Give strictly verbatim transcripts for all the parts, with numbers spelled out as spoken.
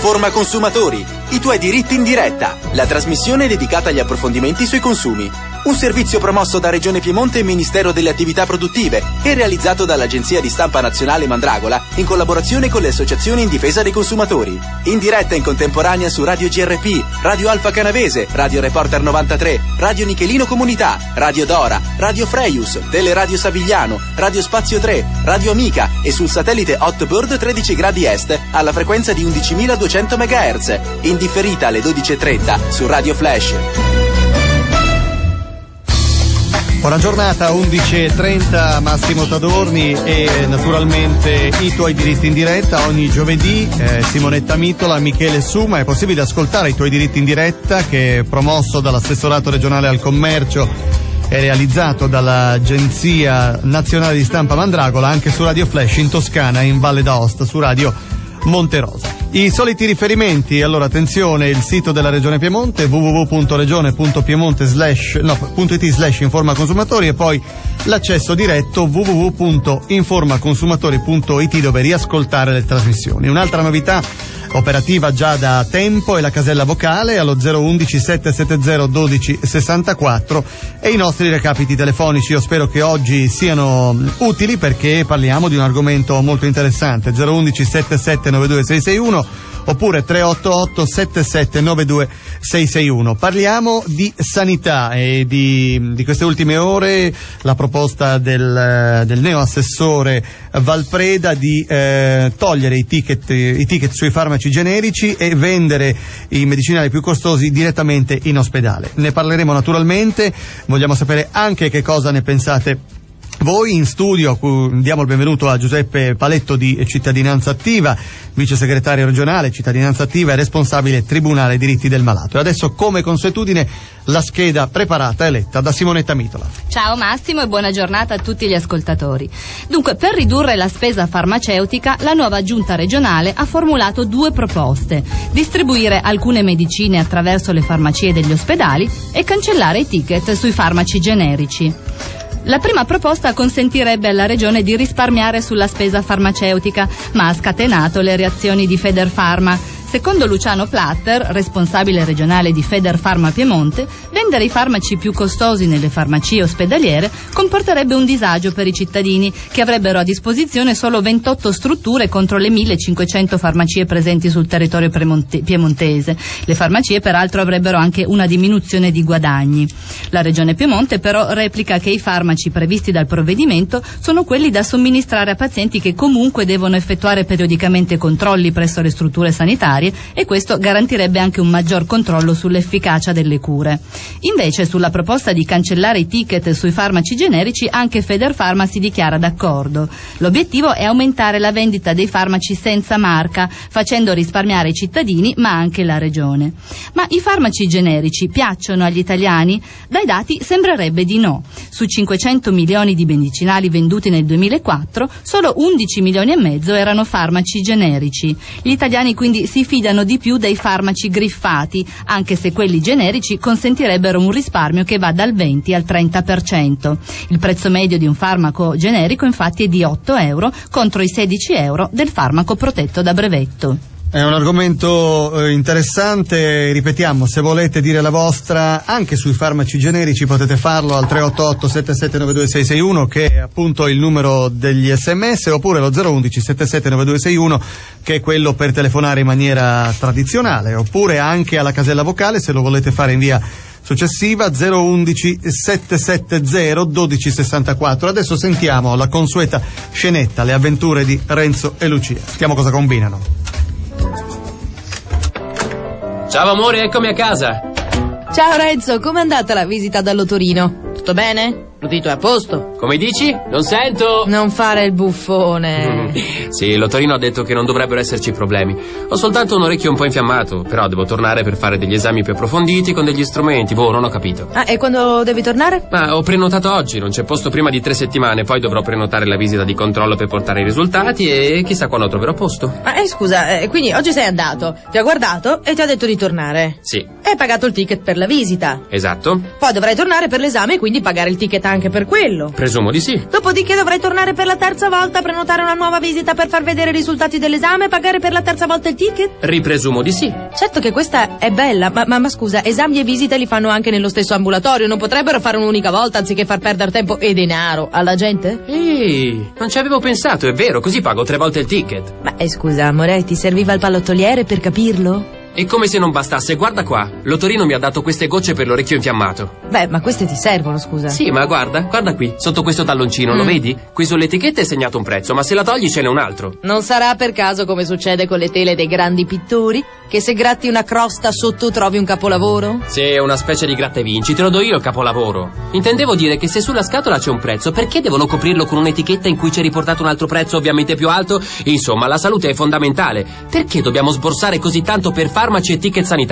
Informa Consumatori, i tuoi diritti in diretta, la trasmissione dedicata agli approfondimenti sui consumi. Un servizio promosso da Regione Piemonte e Ministero delle Attività Produttive e realizzato dall'Agenzia di Stampa Nazionale Mandragola in collaborazione con le associazioni in difesa dei consumatori. In diretta in contemporanea su Radio G R P, Radio Alfa Canavese, Radio Reporter novantatré, Radio Nichelino Comunità, Radio Dora, Radio Freius, Teleradio Savigliano, Radio Spazio tre, Radio Amica e sul satellite Hotbird tredici gradi est alla frequenza di undicimiladuecento megahertz. In differita alle dodici e trenta su Radio Flash. Buona giornata, undici e trenta, Massimo Tadorni e naturalmente i tuoi diritti in diretta ogni giovedì. eh, Simonetta Mitola, Michele Suma. È possibile ascoltare i tuoi diritti in diretta, che è promosso dall'assessorato regionale al commercio e realizzato dall'Agenzia Nazionale di Stampa Mandragola, anche su Radio Flash in Toscana e in Valle d'Aosta su Radio Monterosa. I soliti riferimenti, allora attenzione, il sito della Regione Piemonte w w w punto regione punto piemonte slash no punto it slash informa consumatori, e poi l'accesso diretto w w w punto informa consumatori punto it, dove riascoltare le trasmissioni. Un'altra novità operativa già da tempo è la casella vocale allo zero undici sette sette zero dodici sessantaquattro e i nostri recapiti telefonici. Io spero che oggi siano utili, perché parliamo di un argomento molto interessante. Zero undici sette sette nove due sei sei uno oppure tre otto otto sette sette nove due sei sei uno. Parliamo di sanità e di, di queste ultime ore la proposta del, del neo assessore Valpreda di eh, togliere i ticket, i ticket sui farmaci generici e vendere i medicinali più costosi direttamente in ospedale. Ne parleremo naturalmente, vogliamo sapere anche che cosa ne pensate voi. In studio a cui diamo il benvenuto a Giuseppe Paletto di Cittadinanza Attiva, vice segretario regionale Cittadinanza Attiva e responsabile Tribunale Diritti del Malato. E adesso, come consuetudine, la scheda preparata e letta da Simonetta Mitola. Ciao Massimo e buona giornata a tutti gli ascoltatori. Dunque, per ridurre la spesa farmaceutica, la nuova giunta regionale ha formulato due proposte: distribuire alcune medicine attraverso le farmacie degli ospedali e cancellare i ticket sui farmaci generici. La prima proposta consentirebbe alla Regione di risparmiare sulla spesa farmaceutica, ma ha scatenato le reazioni di Federfarma. Secondo Luciano Platter, responsabile regionale di Federfarma Piemonte, vendere i farmaci più costosi nelle farmacie ospedaliere comporterebbe un disagio per i cittadini, che avrebbero a disposizione solo ventotto strutture contro le millecinquecento farmacie presenti sul territorio piemontese. Le farmacie peraltro avrebbero anche una diminuzione di guadagni. La Regione Piemonte però replica che i farmaci previsti dal provvedimento sono quelli da somministrare a pazienti che comunque devono effettuare periodicamente controlli presso le strutture sanitarie, e questo garantirebbe anche un maggior controllo sull'efficacia delle cure. Invece, sulla proposta di cancellare i ticket sui farmaci generici, anche Federfarma si dichiara d'accordo. L'obiettivo è aumentare la vendita dei farmaci senza marca, facendo risparmiare i cittadini ma anche la Regione. Ma i farmaci generici piacciono agli italiani? Dai dati sembrerebbe di no. Su cinquecento milioni di medicinali venduti nel duemilaquattro, solo undici milioni e mezzo erano farmaci generici. Gli italiani quindi si fidano di più dei farmaci griffati, anche se quelli generici consentirebbero un risparmio che va dal venti al trenta per cento. Il prezzo medio di un farmaco generico infatti è di otto euro contro i sedici euro del farmaco protetto da brevetto. È un argomento eh, interessante, ripetiamo, se volete dire la vostra anche sui farmaci generici potete farlo al tre otto otto sette sette nove due sei sei uno, che è appunto il numero degli sms, oppure lo zero undici sette sette nove due sei uno, che è quello per telefonare in maniera tradizionale, oppure anche alla casella vocale se lo volete fare in via successiva zero undici sette sette zero dodici sessantaquattro. Adesso sentiamo la consueta scenetta, le avventure di Renzo e Lucia. Sentiamo cosa combinano. Ciao amore, eccomi a casa. Ciao Renzo, com'è andata la visita dall'Otorino? Tutto bene? L'udito è a posto? Come dici? Non sento. Non fare il buffone. Mm. Sì, l'Otorino ha detto che non dovrebbero esserci problemi. Ho soltanto un orecchio un po' infiammato, però devo tornare per fare degli esami più approfonditi con degli strumenti. Boh, non ho capito. Ah, e quando devi tornare? Ma ho prenotato oggi, non c'è posto prima di tre settimane. Poi dovrò prenotare la visita di controllo per portare i risultati e chissà quando troverò posto. Ah, eh, scusa, eh, quindi oggi sei andato, ti ha guardato e ti ha detto di tornare? Sì. E hai pagato il ticket per la visita? Esatto. Poi dovrai tornare per l'esame e quindi pagare il ticket anche per quello. Presumo di sì. Dopodiché dovrai tornare per la terza volta, prenotare una nuova visita per far vedere i risultati dell'esame e pagare per la terza volta il ticket? Ripresumo di sì. Certo che questa è bella, ma, ma, ma scusa, esami e visite li fanno anche nello stesso ambulatorio, non potrebbero fare un'unica volta anziché far perdere tempo e denaro alla gente? Ehi, non ci avevo pensato, è vero, così pago tre volte il ticket. Ma eh, scusa, amore, ti serviva il pallottoliere per capirlo? E come se non bastasse, guarda qua, l'otorino mi ha dato queste gocce per l'orecchio infiammato. Beh, ma queste ti servono, scusa. Sì, ma guarda, guarda qui, sotto questo talloncino, mm. lo vedi? Qui sull'etichetta è segnato un prezzo, ma se la togli ce n'è un altro. Non sarà per caso come succede con le tele dei grandi pittori? Che se gratti una crosta sotto trovi un capolavoro? Sì, è una specie di gratta e vinci, te lo do io il capolavoro. Intendevo dire che se sulla scatola c'è un prezzo, perché devono coprirlo con un'etichetta in cui c'è riportato un altro prezzo ovviamente più alto? Insomma, la salute è fondamentale. Perché dobbiamo sborsare così tanto per farmaci e ticket sanitari?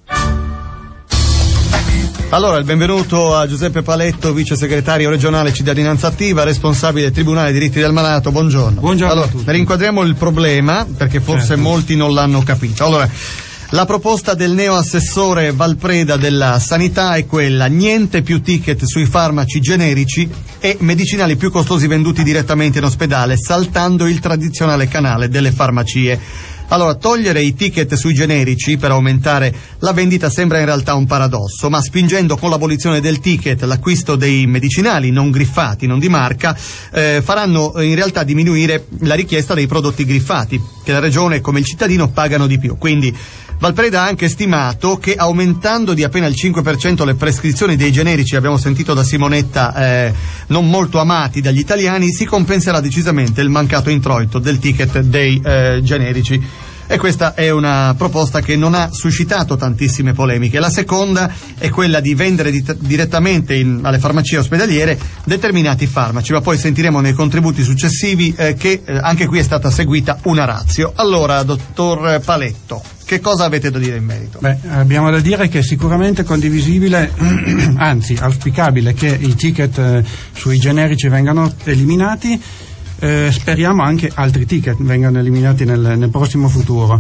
Allora, il benvenuto a Giuseppe Paletto, vice segretario regionale Cittadinanza Attiva, responsabile Tribunale Diritti del Malato. Buongiorno. Buongiorno allora, a tutti. Rinquadriamo il problema, perché forse certo. molti non l'hanno capito. Allora, la proposta del neoassessore Valpreda della Sanità è quella: niente più ticket sui farmaci generici e medicinali più costosi venduti direttamente in ospedale, saltando il tradizionale canale delle farmacie. Allora, togliere i ticket sui generici per aumentare la vendita sembra in realtà un paradosso, ma spingendo con l'abolizione del ticket l'acquisto dei medicinali non griffati, non di marca, eh, faranno in realtà diminuire la richiesta dei prodotti griffati, che la regione come il cittadino pagano di più. Quindi Valpreda ha anche stimato che aumentando di appena il cinque per cento le prescrizioni dei generici, abbiamo sentito da Simonetta, eh, non molto amati dagli italiani, si compenserà decisamente il mancato introito del ticket dei eh, generici. E questa è una proposta che non ha suscitato tantissime polemiche. La seconda è quella di vendere di- direttamente in, alle farmacie ospedaliere determinati farmaci, ma poi sentiremo nei contributi successivi eh, che eh, anche qui è stata seguita una ratio. Allora, dottor Paletto, che cosa avete da dire in merito? Beh, abbiamo da dire che è sicuramente condivisibile, anzi auspicabile, che i ticket eh, sui generici vengano eliminati. Eh, speriamo anche altri ticket vengano eliminati nel, nel prossimo futuro.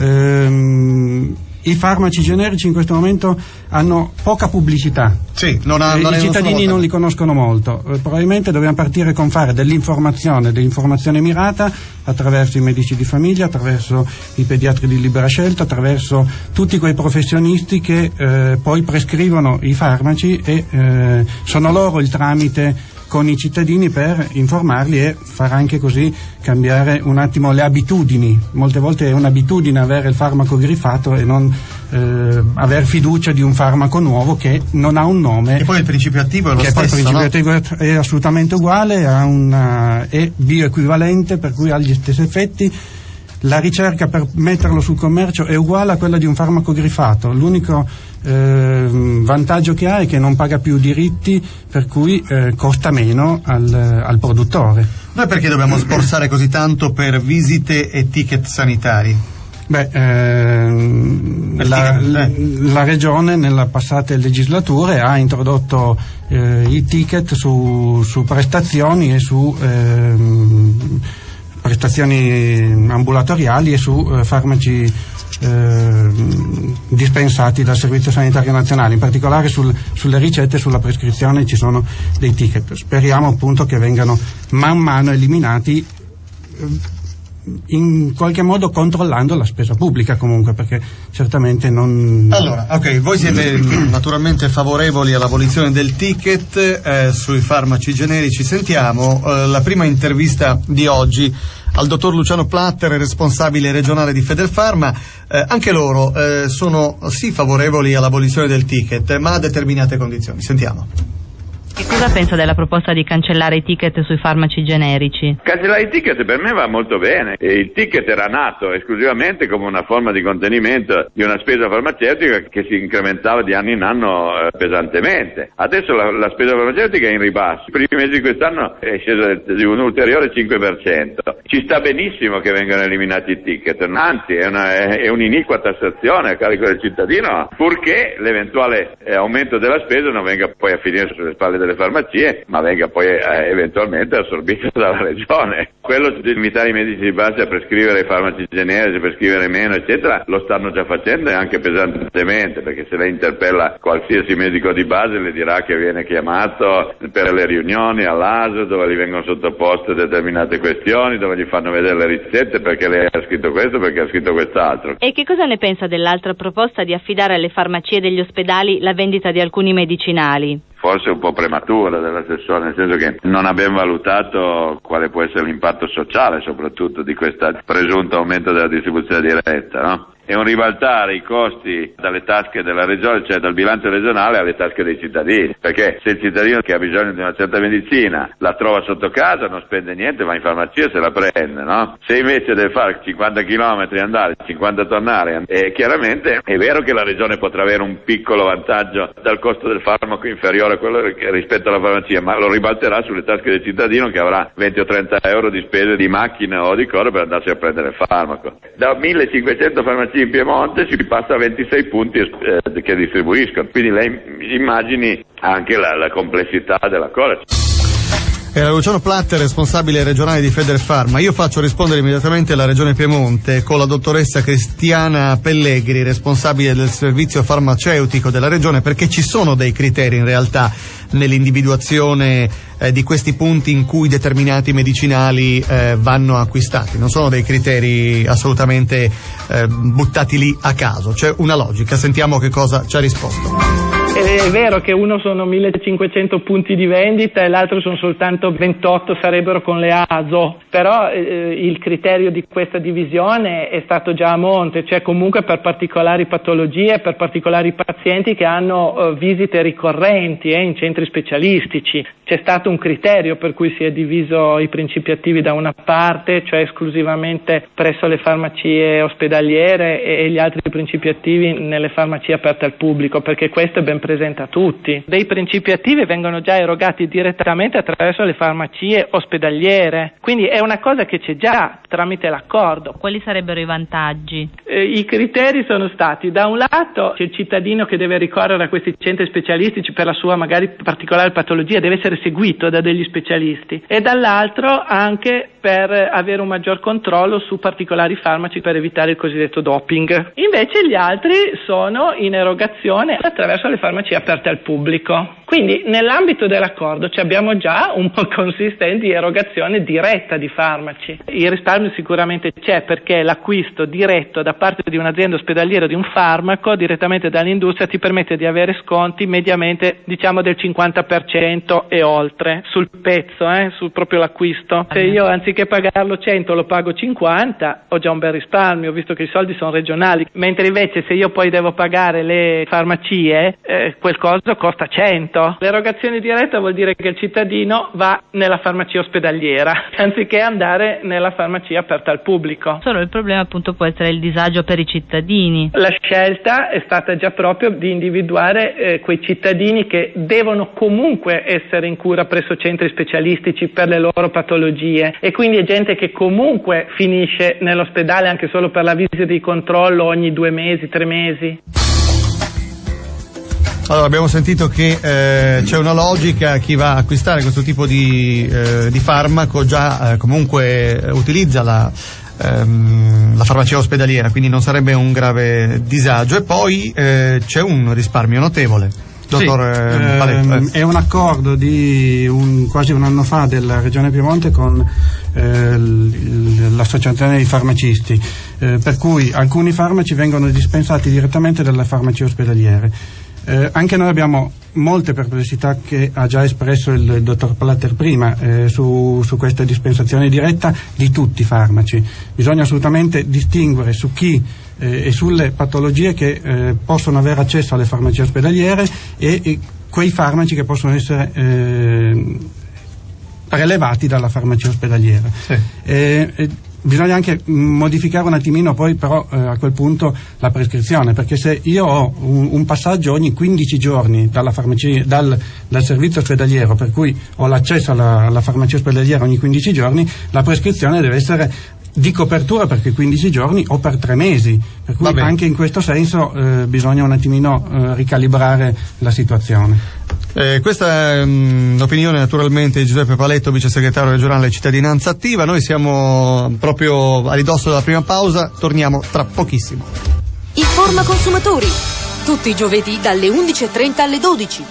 Ehm, I farmaci generici in questo momento hanno poca pubblicità. Sì, non ha, non I cittadini non li conoscono molto. Eh, probabilmente dobbiamo partire con fare dell'informazione, dell'informazione mirata attraverso i medici di famiglia, attraverso i pediatri di libera scelta, attraverso tutti quei professionisti che eh, poi prescrivono i farmaci e eh, sono loro il tramite con i cittadini per informarli e far anche così cambiare un attimo le abitudini. Molte volte è un'abitudine avere il farmaco griffato e non eh, aver fiducia di un farmaco nuovo che non ha un nome. E poi il principio attivo è lo che stesso, poi il principio no? attivo è assolutamente uguale, ha una, è bioequivalente, per cui ha gli stessi effetti. La ricerca per metterlo sul commercio è uguale a quella di un farmaco griffato. L'unico eh, vantaggio che ha è che non paga più diritti, per cui eh, costa meno al, al produttore. Noi perché dobbiamo sborsare così tanto per visite e ticket sanitari? Beh, ehm, la, la, la Regione nella passate legislature ha introdotto eh, i ticket su, su prestazioni e su ehm, prestazioni ambulatoriali e su eh, farmaci eh, dispensati dal Servizio Sanitario Nazionale, in particolare sul, sulle ricette e sulla prescrizione ci sono dei ticket. Speriamo appunto che vengano man mano eliminati, in qualche modo controllando la spesa pubblica comunque, perché certamente non... Allora, ok, voi siete naturalmente favorevoli all'abolizione del ticket eh, sui farmaci generici. Sentiamo eh, la prima intervista di oggi al dottor Luciano Platter, responsabile regionale di Federfarma. Eh, anche loro eh, sono sì favorevoli all'abolizione del ticket, ma a determinate condizioni. Sentiamo. Che cosa pensa della proposta di cancellare i ticket sui farmaci generici? Cancellare i ticket per me va molto bene. Il ticket era nato esclusivamente come una forma di contenimento di una spesa farmaceutica che si incrementava di anno in anno eh, pesantemente. Adesso la, la spesa farmaceutica è in ribasso. I primi mesi di quest'anno è scesa di un ulteriore cinque per cento. Ci sta benissimo che vengano eliminati i ticket, anzi è, una, è, è un'iniqua tassazione a carico del cittadino, purché l'eventuale eh, aumento della spesa non venga poi a finire sulle spalle delle farmacie, ma venga poi eh, eventualmente assorbita dalla regione. Quello di invitare i medici di base a prescrivere i farmaci generici, prescrivere meno, eccetera, lo stanno già facendo e anche pesantemente, perché se lei interpella qualsiasi medico di base le dirà che viene chiamato per le riunioni all'A S dove gli vengono sottoposte determinate questioni, dove gli fanno vedere le ricette perché lei ha scritto questo, perché ha scritto quest'altro. E che cosa ne pensa dell'altra proposta di affidare alle farmacie degli ospedali la vendita di alcuni medicinali? Forse un po' prematura dell'assessore, nel senso che non abbiamo valutato quale può essere l'impatto sociale soprattutto di questo presunto aumento della distribuzione diretta, no? È un ribaltare i costi dalle tasche della regione, cioè dal bilancio regionale alle tasche dei cittadini, perché se il cittadino che ha bisogno di una certa medicina la trova sotto casa, non spende niente, va in farmacia e se la prende, no? Se invece deve fare cinquanta chilometri andare, cinquanta tornare, eh, chiaramente è vero che la regione potrà avere un piccolo vantaggio dal costo del farmaco inferiore a quello che rispetto alla farmacia, ma lo ribalterà sulle tasche del cittadino che avrà venti o trenta euro di spese di macchina o di cose per andarsi a prendere il farmaco. Da millecinquecento farmacie in Piemonte si passa a ventisei punti eh, che distribuiscono, quindi lei immagini anche la, la complessità della cosa. Era Luciano Platte, responsabile regionale di Federfarma. Io faccio rispondere immediatamente la Regione Piemonte con la dottoressa Cristiana Pellegri, responsabile del servizio farmaceutico della Regione, perché ci sono dei criteri in realtà nell'individuazione eh, di questi punti in cui determinati medicinali eh, vanno acquistati. Non sono dei criteri assolutamente eh, buttati lì a caso, c'è una logica. Sentiamo che cosa ci ha risposto. È vero che uno sono millecinquecento punti di vendita e l'altro sono soltanto ventotto, sarebbero con le A S O, però eh, il criterio di questa divisione è stato già a monte, cioè comunque per particolari patologie, per particolari pazienti che hanno eh, visite ricorrenti eh, in centri specialistici. C'è stato un criterio per cui si è diviso i principi attivi da una parte, cioè esclusivamente presso le farmacie ospedaliere, e gli altri principi attivi nelle farmacie aperte al pubblico, perché questo è ben presente a tutti. Dei principi attivi vengono già erogati direttamente attraverso le farmacie ospedaliere, quindi è una cosa che c'è già tramite l'accordo. Quali sarebbero i vantaggi? Eh, I criteri sono stati, da un lato, c'è il cittadino che deve ricorrere a questi centri specialistici per la sua magari particolare patologia, deve essere seguito da degli specialisti, e dall'altro anche per avere un maggior controllo su particolari farmaci per evitare il cosiddetto doping. Invece gli altri sono in erogazione attraverso le farmacie aperte al pubblico. Quindi nell'ambito dell'accordo abbiamo già un po' consistenti di erogazione diretta di farmaci. Il risparmio sicuramente c'è, perché l'acquisto diretto da parte di un'azienda ospedaliera di un farmaco direttamente dall'industria ti permette di avere sconti mediamente diciamo del cinquanta per cento e oltre sul pezzo, eh, sul proprio l'acquisto. Se io anziché pagarlo cento lo pago cinquanta, ho già un bel risparmio, visto che i soldi sono regionali, mentre invece se io poi devo pagare le farmacie eh, quel coso costa cento. L'erogazione diretta vuol dire che il cittadino va nella farmacia ospedaliera anziché andare nella farmacia aperta al pubblico. Solo il problema appunto può essere il disagio per i cittadini. La scelta è stata già proprio di individuare eh, quei cittadini che devono comunque essere in cura presso centri specialistici per le loro patologie, e quindi è gente che comunque finisce nell'ospedale anche solo per la visita di controllo ogni due mesi, tre mesi. Allora, abbiamo sentito che eh, c'è una logica: chi va a acquistare questo tipo di, eh, di farmaco già eh, comunque utilizza la, ehm, la farmacia ospedaliera, quindi non sarebbe un grave disagio, e poi eh, c'è un risparmio notevole. Dottor sì, eh, Paletto, è un accordo di un, quasi un anno fa della Regione Piemonte con eh, l'associazione dei farmacisti, eh, per cui alcuni farmaci vengono dispensati direttamente dalle farmacie ospedaliere. Eh, anche noi abbiamo molte perplessità, che ha già espresso il, il dottor Platter prima, eh, su, su questa dispensazione diretta di tutti i farmaci. Bisogna assolutamente distinguere su chi eh, e sulle patologie che eh, possono avere accesso alle farmacie ospedaliere e, e quei farmaci che possono essere eh, prelevati dalla farmacia ospedaliera. Sì. Eh, eh, Bisogna anche modificare un attimino poi però eh, a quel punto la prescrizione, perché se io ho un, un passaggio ogni quindici giorni dalla farmacia, dal, dal servizio ospedaliero, per cui ho l'accesso alla, alla farmacia ospedaliera ogni quindici giorni, la prescrizione deve essere di copertura per quei quindici giorni o per tre mesi, per cui anche in questo senso eh, bisogna un attimino eh, ricalibrare la situazione. Eh, questa è um, l'opinione naturalmente di Giuseppe Paletto, vice segretario regionale Cittadinanza Attiva. Noi siamo proprio a ridosso della prima pausa, torniamo tra pochissimo. Informa Consumatori, tutti i giovedì dalle undici e trenta alle dodici.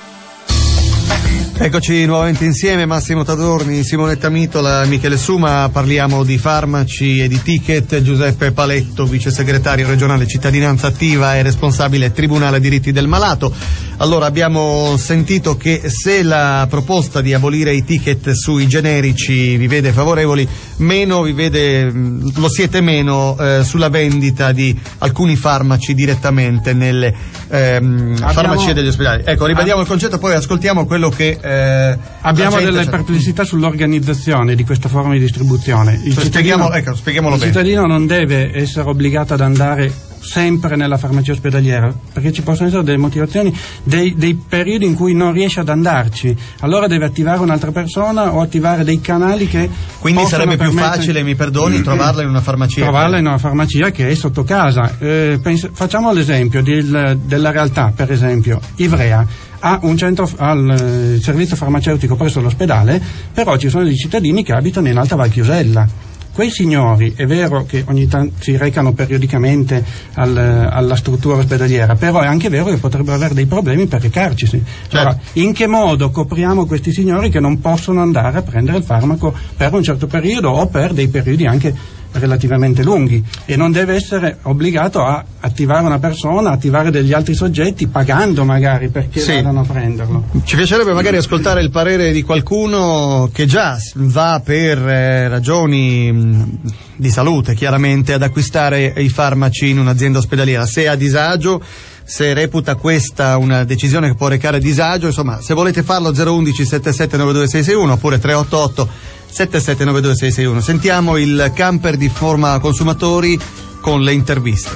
Eccoci nuovamente insieme, Massimo Tadorni, Simonetta Mitola, Michele Suma. Parliamo di farmaci e di ticket. Giuseppe Paletto, vice segretario regionale Cittadinanza Attiva e responsabile Tribunale Diritti del Malato. Allora, abbiamo sentito che se la proposta di abolire i ticket sui generici vi vede favorevoli, meno vi vede, lo siete meno eh, sulla vendita di alcuni farmaci direttamente nelle ehm, abbiamo... farmacie degli ospedali. Ecco, ribadiamo ah. il concetto, poi ascoltiamo quello che eh, abbiamo delle perplessità sull'organizzazione di questa forma di distribuzione. Il cioè, spieghiamo, ecco, spieghiamolo il bene. cittadino non deve essere obbligato ad andare sempre nella farmacia ospedaliera, perché ci possono essere delle motivazioni, dei, dei periodi in cui non riesce ad andarci, allora deve attivare un'altra persona o attivare dei canali che quindi sarebbe più permettere... facile, mi perdoni, mm-hmm. trovarla in una farmacia trovarla in una farmacia che è sotto casa. Eh, penso, facciamo l'esempio del, della realtà, per esempio Ivrea ha un centro al eh, servizio farmaceutico presso l'ospedale, però ci sono dei cittadini che abitano in Alta Val Chiusella. Quei signori è vero che ogni tanto si recano periodicamente al, alla struttura ospedaliera, però è anche vero che potrebbero avere dei problemi per recarcisi. Certo. Allora, in che modo copriamo questi signori che non possono andare a prendere il farmaco per un certo periodo o per dei periodi anche relativamente lunghi, e non deve essere obbligato a attivare una persona, attivare degli altri soggetti pagando magari perché sì. vadano a prenderlo. Ci piacerebbe magari ascoltare il parere di qualcuno che già va per eh, ragioni mh, di salute chiaramente ad acquistare i farmaci in un'azienda ospedaliera, se ha disagio, se reputa questa una decisione che può recare disagio. Insomma, se volete farlo zero undici settantasette novantadue sei sessantuno oppure tre otto otto settantasette novantadue sei sessantuno. Sentiamo il camper di Informa Consumatori con le interviste.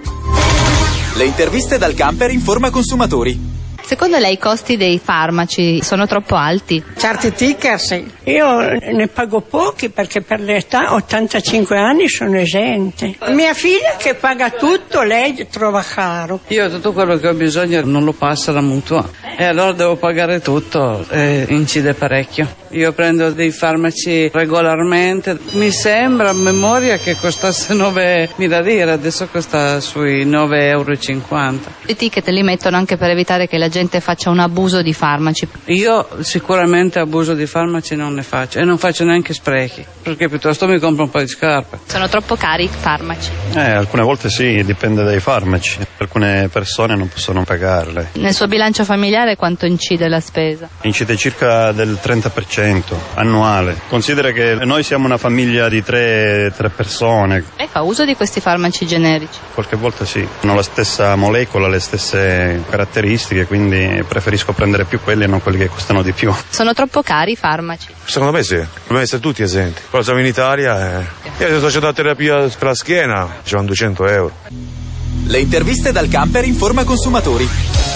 Le interviste dal camper Informa Consumatori. Secondo lei i costi dei farmaci sono troppo alti? Certi ticket sì. Io ne pago pochi perché per l'età, ottantacinque anni, sono esente. Mia figlia che paga tutto, lei trova caro. Io tutto quello che ho bisogno non lo passa la mutua e allora devo pagare tutto e incide parecchio. Io prendo dei farmaci regolarmente, mi sembra a memoria che costasse novemila lire, adesso costa sui nove euro e cinquanta. I ticket li mettono anche per evitare che la gente faccia un abuso di farmaci. Io sicuramente abuso di farmaci non ne faccio e non faccio neanche sprechi, perché piuttosto mi compro un po' di scarpe. Sono troppo cari i farmaci? Eh, alcune volte sì, dipende dai farmaci. Alcune persone non possono pagarle. Nel suo bilancio familiare quanto incide la spesa? Incide circa del trenta per cento annuale. Considera che noi siamo una famiglia di tre, tre persone. Lei fa uso di questi farmaci generici? Qualche volta sì, hanno la stessa molecola, le stesse caratteristiche, quindi preferisco prendere più quelli e non quelli che costano di più. Sono troppo cari i farmaci? Secondo me sì, dobbiamo essere tutti esenti. Però siamo in Italia e io sto facendo la terapia per la schiena, ci vanno duecento euro. Le interviste dal camper Informa Consumatori.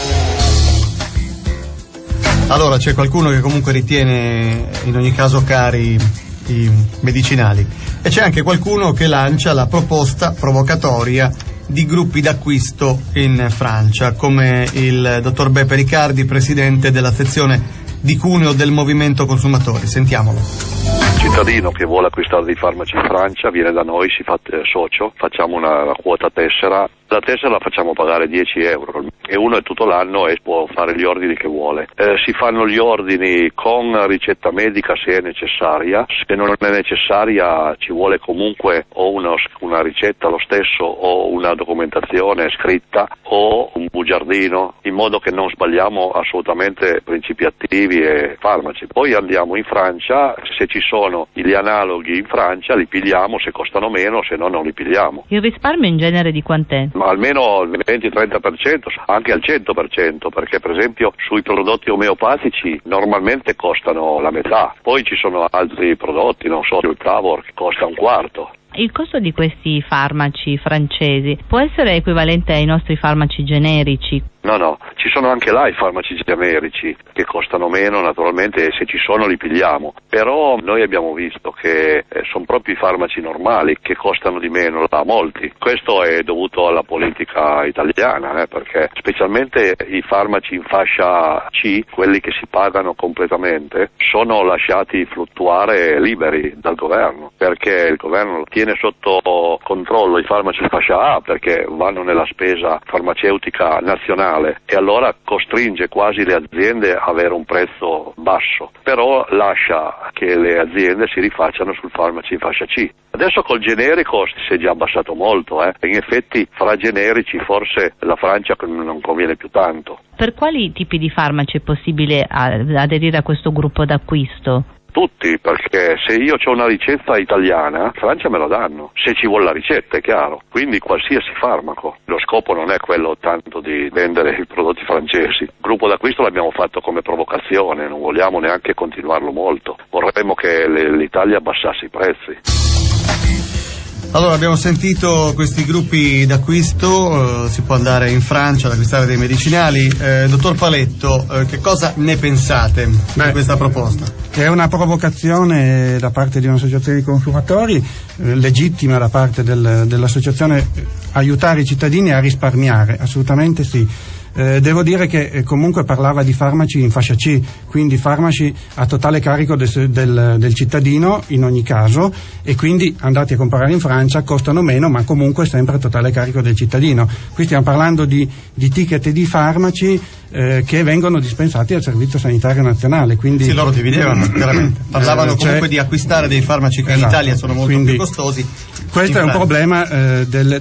Allora, c'è qualcuno che comunque ritiene in ogni caso cari i medicinali e c'è anche qualcuno che lancia la proposta provocatoria di gruppi d'acquisto in Francia, come il dottor Beppe Riccardi, presidente della sezione di Cuneo del Movimento Consumatori. Sentiamolo. Il cittadino che vuole acquistare dei farmaci in Francia viene da noi, si fa socio, facciamo una, una quota tessera. La tessera la facciamo pagare dieci euro e uno è tutto l'anno e può fare gli ordini che vuole. Eh, si fanno gli ordini con ricetta medica se è necessaria, se non è necessaria ci vuole comunque o uno, una ricetta lo stesso o una documentazione scritta o un bugiardino, in modo che non sbagliamo assolutamente principi attivi e farmaci. Poi andiamo in Francia, se ci sono gli analoghi in Francia li pigliamo, se costano meno, se no non li pigliamo. Il risparmio in genere di quant'è? Ma almeno il venti trenta per cento, anche al cento per cento, perché per esempio sui prodotti omeopatici normalmente costano la metà, poi ci sono altri prodotti, non so, il Tavor che costa un quarto. Il costo di questi farmaci francesi può essere equivalente ai nostri farmaci generici? No, no, ci sono anche là i farmaci generici che costano meno, naturalmente, e se ci sono li pigliamo. Però noi abbiamo visto che eh, sono proprio i farmaci normali che costano di meno da molti. Questo è dovuto alla politica italiana, eh, perché specialmente i farmaci in fascia C, quelli che si pagano completamente, sono lasciati fluttuare liberi dal governo, perché il governo tiene sotto controllo i farmaci in fascia A, perché vanno nella spesa farmaceutica nazionale, e allora costringe quasi le aziende a avere un prezzo basso, però lascia che le aziende si rifacciano sul farmaci in fascia C. Adesso col generico si è già abbassato molto, eh. In effetti fra generici forse la Francia non conviene più tanto. Per quali tipi di farmaci è possibile aderire a questo gruppo d'acquisto? Tutti, perché se io ho una ricetta italiana, in Francia me la danno, se ci vuole la ricetta, è chiaro, quindi qualsiasi farmaco. Lo scopo non è quello tanto di vendere i prodotti francesi. Il gruppo d'acquisto l'abbiamo fatto come provocazione, non vogliamo neanche continuarlo molto, vorremmo che le, l'Italia abbassasse i prezzi. Allora, abbiamo sentito questi gruppi d'acquisto, eh, si può andare in Francia ad acquistare dei medicinali. Eh, dottor Paletto, eh, che cosa ne pensate Beh, di questa proposta? È una provocazione da parte di un'associazione di consumatori, eh, legittima da parte del, dell'associazione, aiutare i cittadini a risparmiare, assolutamente sì. Eh, devo dire che eh, comunque parlava di farmaci in fascia C, quindi farmaci a totale carico del, del, del cittadino in ogni caso, e quindi andati a comprare in Francia costano meno, ma comunque sempre a totale carico del cittadino. Qui stiamo parlando di, di ticket di farmaci eh, che vengono dispensati dal Servizio Sanitario Nazionale, quindi sì, loro dividevano chiaramente, parlavano eh, comunque cioè, di acquistare dei farmaci che esatto, in Italia sono molto quindi, più costosi. Questo è un problema eh, del,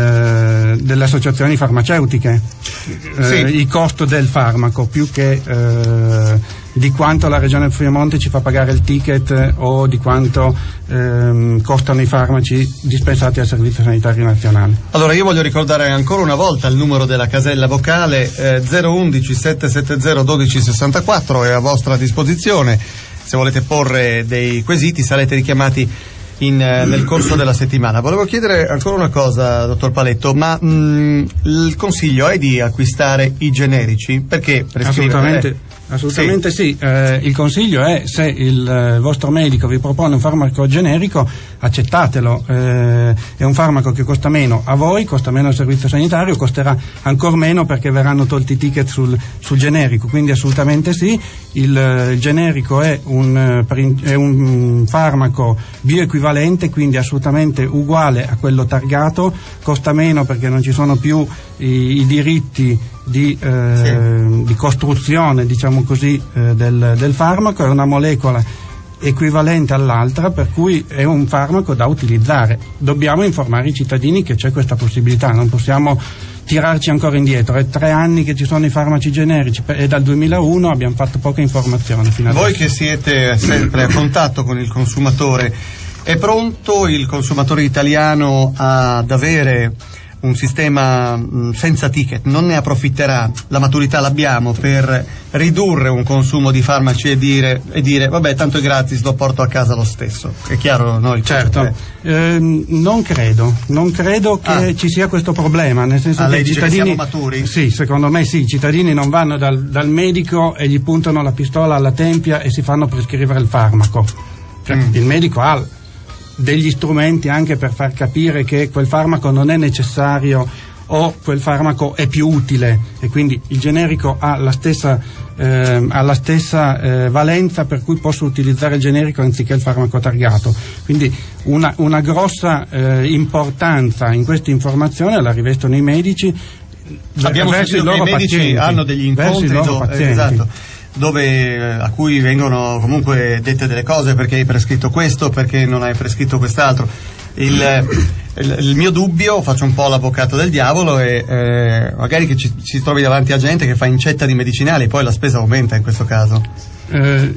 del, delle associazioni farmaceutiche, eh, sì. Il costo del farmaco più che eh, di quanto la Regione Piemonte ci fa pagare il ticket o di quanto ehm, costano i farmaci dispensati dal Servizio Sanitario Nazionale. Allora io voglio ricordare ancora una volta il numero della casella vocale, eh, zero undici sette sette zero uno due sei quattro, è a vostra disposizione. Se volete porre dei quesiti sarete richiamati In, nel corso della settimana. Volevo chiedere ancora una cosa, dottor Paletto, ma mh, il consiglio è di acquistare i generici? Perché assolutamente, assolutamente sì, sì. Eh, il consiglio è, se il eh, vostro medico vi propone un farmaco generico, accettatelo, eh, è un farmaco che costa meno a voi, costa meno al servizio sanitario, costerà ancora meno perché verranno tolti i ticket sul, sul generico, quindi assolutamente sì. Il, il generico è un, è un farmaco bioequivalente, quindi assolutamente uguale a quello targato, costa meno perché non ci sono più i, i diritti di, eh, sì. di costruzione, diciamo così, eh, del, del farmaco, è una molecola equivalente all'altra, per cui è un farmaco da utilizzare. Dobbiamo informare i cittadini che c'è questa possibilità, non possiamo tirarci ancora indietro. È tre anni che ci sono i farmaci generici e dal duemilauno abbiamo fatto poca informazione fino adesso. Voi che siete sempre a contatto con il consumatore, è pronto il consumatore italiano ad avere un sistema mh, senza ticket? Non ne approfitterà? La maturità l'abbiamo per ridurre un consumo di farmaci e dire, e dire vabbè, tanto è gratis, lo porto a casa lo stesso. È chiaro, no? Certo, eh, non credo, non credo che ah. ci sia questo problema, nel senso ah, che lei i dice cittadini, che siamo maturi? Sì, secondo me sì, i cittadini non vanno dal, dal medico e gli puntano la pistola alla tempia e si fanno prescrivere il farmaco. Cioè, mm. il medico ha degli strumenti anche per far capire che quel farmaco non è necessario o quel farmaco è più utile, e quindi il generico ha la stessa, eh, ha la stessa eh, valenza, per cui posso utilizzare il generico anziché il farmaco targato. Quindi una, una grossa eh, importanza in questa informazione la rivestono i medici. Abbiamo sentito che i medici pazienti, hanno degli incontri do, eh, esatto, dove a cui vengono comunque dette delle cose, perché hai prescritto questo, perché non hai prescritto quest'altro. Il, il, il mio dubbio, faccio un po' l'avvocato del diavolo, è eh, magari che ci, ci trovi davanti a gente che fa incetta di medicinali, poi la spesa aumenta in questo caso. Eh,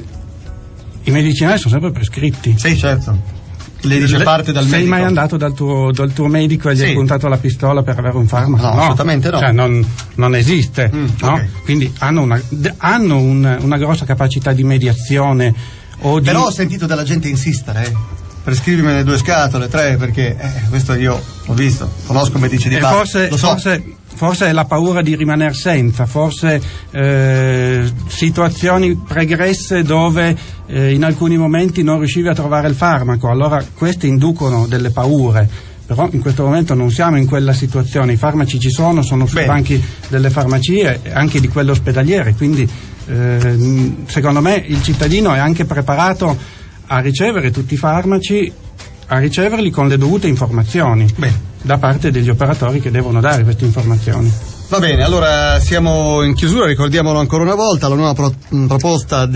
I medicinali sono sempre prescritti. Sì, certo. Lei dice parte dal Sei medico. mai andato dal tuo, dal tuo medico e gli sì. hai puntato la pistola per avere un farmaco? No, no, assolutamente no. Cioè non, non esiste, mm, no? Okay. Quindi hanno, una, hanno un, una grossa capacità di mediazione o di... Però ho sentito della gente insistere, eh. prescrivimene due scatole, tre, perché eh, questo io ho visto, conosco medici di e base, forse, lo so. forse, forse è la paura di rimanere senza, forse eh, situazioni pregresse dove eh, in alcuni momenti non riuscivi a trovare il farmaco, allora queste inducono delle paure. Però in questo momento non siamo in quella situazione, i farmaci ci sono, sono sui Bene. banchi delle farmacie e anche di quelle ospedaliere, quindi eh, secondo me il cittadino è anche preparato a ricevere tutti i farmaci, a riceverli con le dovute informazioni Bene. da parte degli operatori che devono dare queste informazioni. Va bene, allora siamo in chiusura, ricordiamolo ancora una volta, la nuova pro- proposta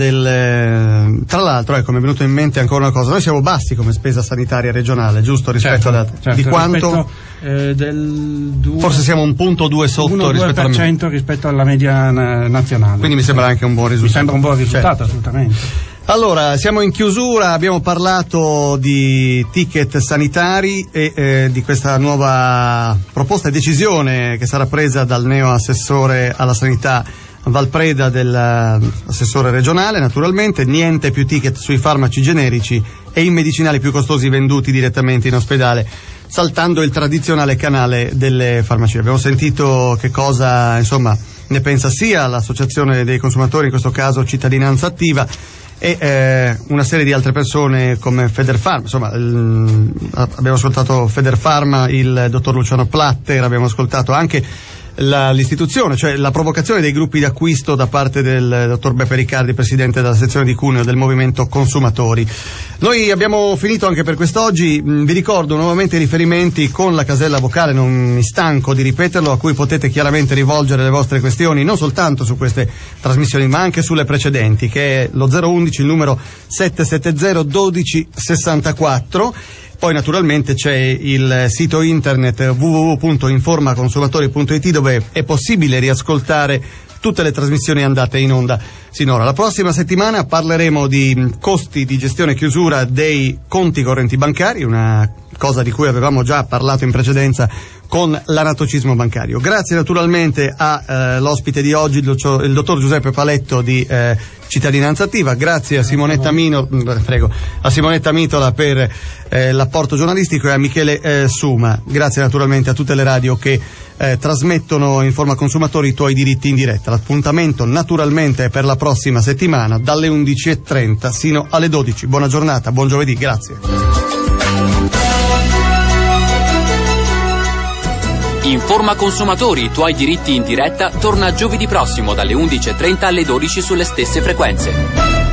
del... Tra l'altro, ecco, mi è venuto in mente ancora una cosa, noi siamo bassi come spesa sanitaria regionale, giusto? Rispetto certo, alla... certo, di quanto? Rispetto, eh, del due... Forse siamo un punto due sotto uno, rispetto, alla... rispetto alla media nazionale. Quindi mi sembra anche un buon risultato. Mi sembra un buon risultato, certo. assolutamente. Allora, siamo in chiusura, abbiamo parlato di ticket sanitari e eh, di questa nuova proposta e decisione che sarà presa dal neo assessore alla sanità Valpreda, dell'assessore regionale, naturalmente, niente più ticket sui farmaci generici e i medicinali più costosi venduti direttamente in ospedale, saltando il tradizionale canale delle farmacie. Abbiamo sentito che cosa, insomma, ne pensa sia l'associazione dei consumatori, in questo caso Cittadinanza Attiva, e eh, una serie di altre persone come Federfarma, insomma il, abbiamo ascoltato Federfarma, il dottor Luciano Platter, abbiamo ascoltato anche la, l'istituzione, cioè la provocazione dei gruppi d'acquisto da parte del dottor Beppe Riccardi, presidente della sezione di Cuneo del Movimento Consumatori. Noi abbiamo finito anche per quest'oggi, vi ricordo nuovamente i riferimenti con la casella vocale, non mi stanco di ripeterlo, a cui potete chiaramente rivolgere le vostre questioni, non soltanto su queste trasmissioni ma anche sulle precedenti, che è lo zero undici, il numero sette sette zero dodici sessantaquattro. Poi naturalmente c'è il sito internet w w w punto informaconsumatori punto i t dove è possibile riascoltare tutte le trasmissioni andate in onda sinora. La prossima settimana parleremo di costi di gestione e chiusura dei conti correnti bancari, una cosa di cui avevamo già parlato in precedenza con l'anatocismo bancario. Grazie naturalmente all'ospite eh, di oggi, il, dottor, il dottor Giuseppe Paletto di eh, Cittadinanza Attiva, grazie a Simonetta Mino, prego, a Simonetta Mitola per eh, l'apporto giornalistico e a Michele eh, Suma. Grazie naturalmente a tutte le radio che eh, trasmettono in forma consumatori i tuoi diritti in diretta. L'appuntamento naturalmente è per la prossima settimana dalle undici e trenta sino alle dodici. Buona giornata, buon giovedì, grazie. Informa Consumatori, i tuoi diritti in diretta, torna giovedì prossimo dalle undici e trenta alle dodici sulle stesse frequenze.